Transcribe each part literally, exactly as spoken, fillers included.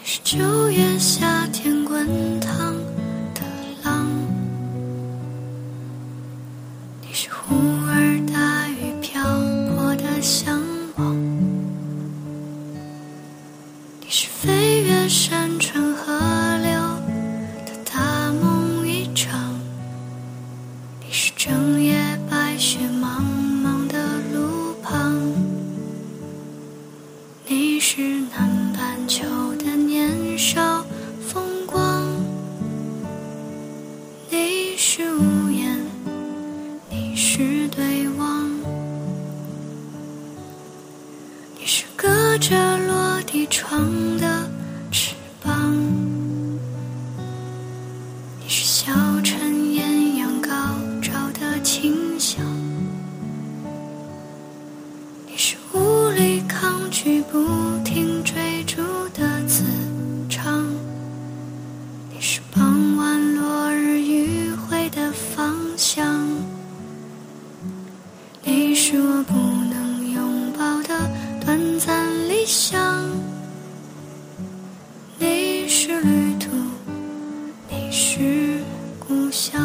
是九月夏天滚烫的浪，你是忽而大雨瓢泼的向往，你是飞越山川河流的大梦一场，你是整夜白雪茫茫的路旁，你是南半球的年少风光，你是无言，你是对望，你是隔着落地窗的翅膀，你是小城艳阳高照的清香，你是无力抗拒不停追逐的磁场，你是傍晚落日余晖的方向，你是我不能拥抱的短暂理想，你是旅途，你是故乡。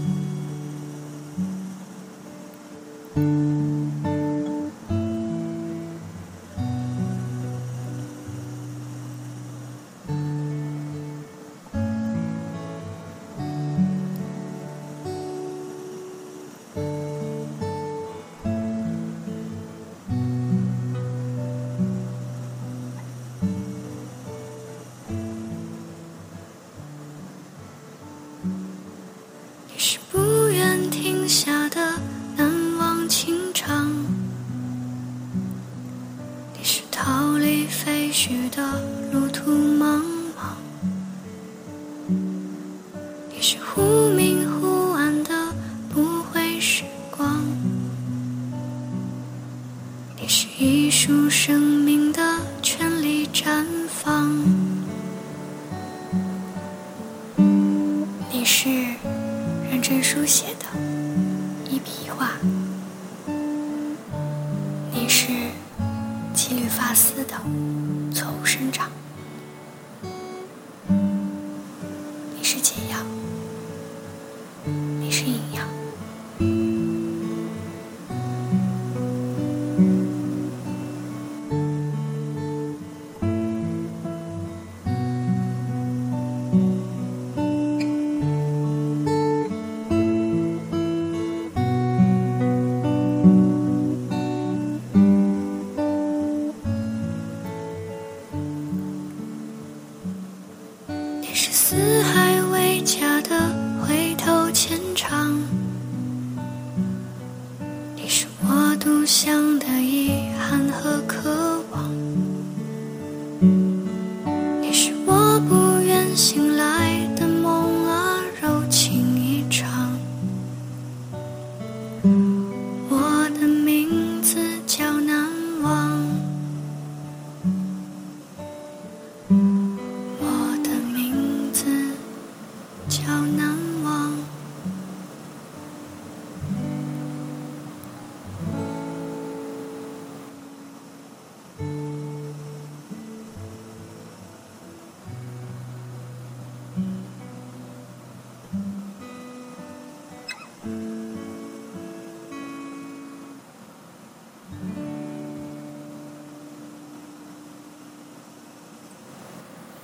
你是不愿停下的难忘情长，你是逃离废墟的路途茫茫，你是忽明忽暗的不悔时光，你是一束生命的全力绽放。